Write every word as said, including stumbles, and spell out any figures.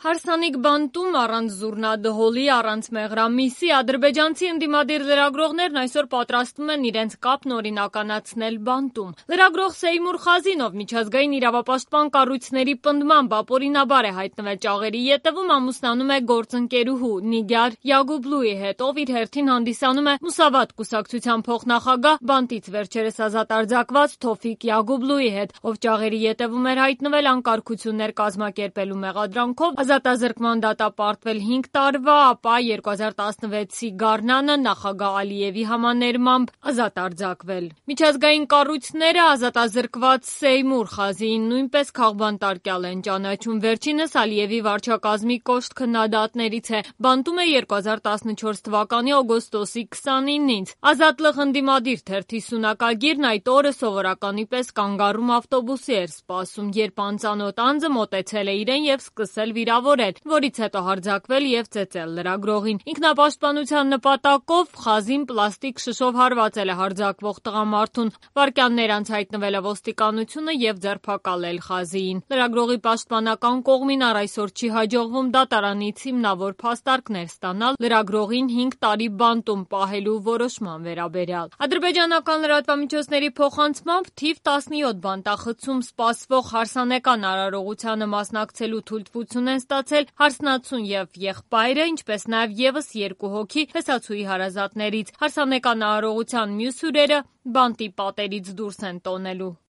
Հարսանիք բանտում առանց զուռնա-դհոլի, առանց մեղրամիսի ադրբեջանցի ընդդիմադիր լրագրողներն այսօր պատրաստվում են իրենց կապն օրինականացնել բանտում։ Լրագրող Սեյմուր Խազինով միջազգային իրավապաշտպան կառույցների պնդմամբ ապօրինաբար է հայտնվել ճաղերի ետևում, ամուսնանում է գործընկերուհու Նիգար Յագուբլուի հետ, ով իր հերթին հանդիսանում է Մուսավատ կուսակցության փոխնախագահ, բանտից վերջերս ազատ արձակված Թոֆիկ Յագուբլուի հետ, ով ճաղերի ետևում էր հայտնվել անկարգություններ կազմակերպելու մեղադրանքով, ազատազրկման դատապարտվել հինգ տարվա, ապա երկու հազար տասնվեցի գարնանը նախագահ Ալիևի համաներմամբ ազատ արձակվել։ Միջազգային կառույցները ազատազրկված Սեյմուր Խազիին նույնպես քաղբանտարկյալ են ճանաչում։ Վերջինս Ալիևի վարչակազմի կոշտ քննադատներից է։ Բանտում է երկու հազար տասնչորս թվականի օգոստոսի քսանինից։ Ազատլıq ընդդիմադիր թերթի սյունակագիրն այդ օրը սովորականի պես կանգառում ավտոբուսի էր սպասում, երբ անծանոթ անձը մոտեցել է իրեն եւ սկսել վիրավորել, որից հետո հարձակվել եւ ծեծել լրագրողին։ Ինքնապաշտպանության նպատակով Խազին պլաստիկ շշով հարվածել է հարձակվող տղամարդուն։ Վայրկյաններ անց հայտնվել է ոստիկանությունը եւ ձերբակալել Խազիին։ Լրագրողի պաշտպանական կողմին առ այսօր չի հաջողվում դատարանից հիմնավոր փաստարկներ ստանալ լրագրողին հինգ տարի բանտում պահելու որոշման վերաբերյալ։ Ադրբեջանական լրատվամիջոցների փոխանցմամբ թիվ տասնյոթ բանտախցում սպասվող հարսանեկան արարողությանը մասնակցելու թույլտվություն են ստացել հարսնացուն եւ եղբայրը, ինչպես նաեւ եւս երկու հոգի փեսացուի հարազատներից։ Հարսանեկան արարողության մյուս հյուրերը բանտի պատերից դուրս են տոնելու։